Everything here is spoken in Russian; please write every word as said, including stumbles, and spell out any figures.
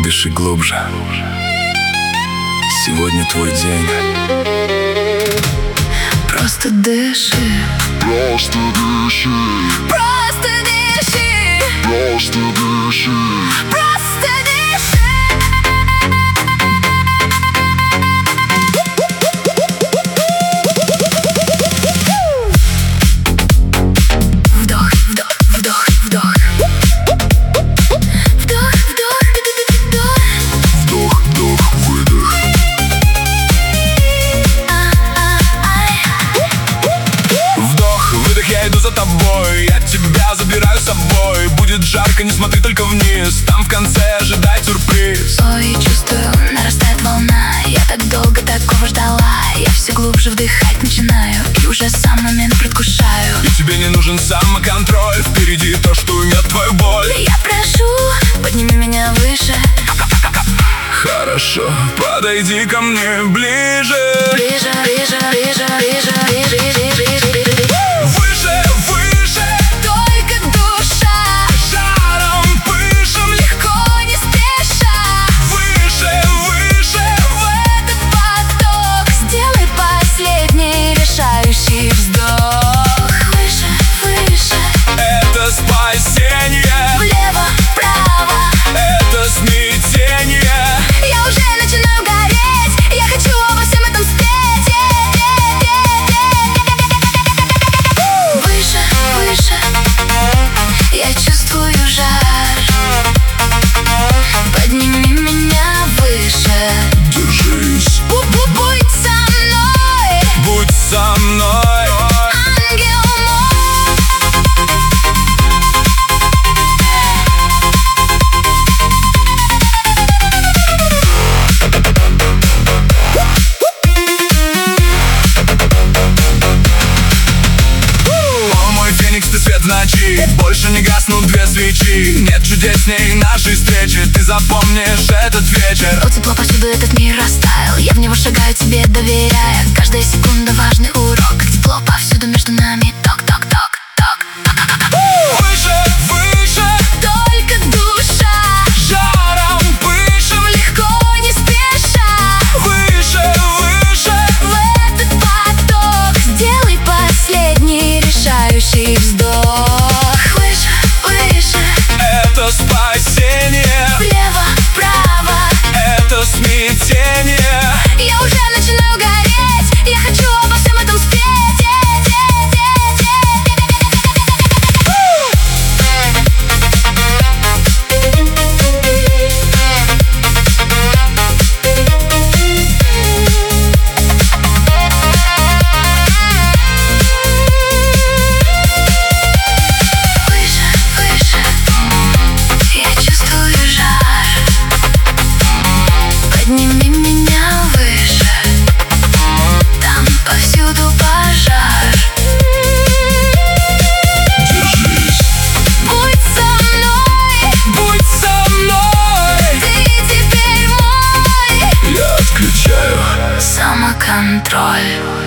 Дыши глубже. Сегодня твой день. Просто дыши. Просто дыши. Просто дыши. Просто дыши. Просто дыши. Вдох, вдох, вдох, вдох. Вдох, вдох, вдох. Вдох, вдох, выдох. Вдох, выдох, я иду за тобой. Я тебя забираю с собой. Будет жарко, не смотри только вниз. Там в конце ожидай сюрприз. Ой, чувствую, нарастает волна. Я так долго такого ждала. Я все глубже вдыхать начинаю и уже сам момент предвкушаю. И тебе не нужен самоконтроль. Впереди то, что уймет твою боль. Я прошу, подними меня выше. Хорошо, подойди ко мне ближе. Ближе, ближе, ближе, ближе, ближе, ближе, ближе, ближе. Выше, выше, Только душа. жаром пышем. Легко, не спеша. Выше, выше, В этот поток сделай последний решающий вздох. Выше, выше. это спасение. Влево, вправо. Это смятение. Я уже начинаю гореть. Я хочу обо всем этом спеть. Выше, выше. Я чувствую жар. Подними меня выше. Держись. Будь со мной, Будь со мной. ангел мой. О, мой феникс, ты свет в ночи. Больше не гаснут две свечи. Нет чудесней нашей встречи. Ты запомнишь этот вечер. О, тепло повсюду, этот мир растаял. Я в него шагаю, тебе доверяя. Каждая секунда важный урок. Как тепло повсюду между нами. Ток-ток-ток, ток. Выше, выше, Только душа. жаром пышем. Легко, не спеша. Выше, выше, В этот поток сделай последний решающий вздох. Выше, выше. это спасение. Влево, вправо. Это смятение. Я уже начинаю гореть. Я хочу обо всем этом спеть. Выше, выше. Я чувствую жар. Подними меня выше. Там повсюду пожар. Держись. Будь со мной, Будь со мной. ты теперь мой. Я отключаю. Самоконтроль.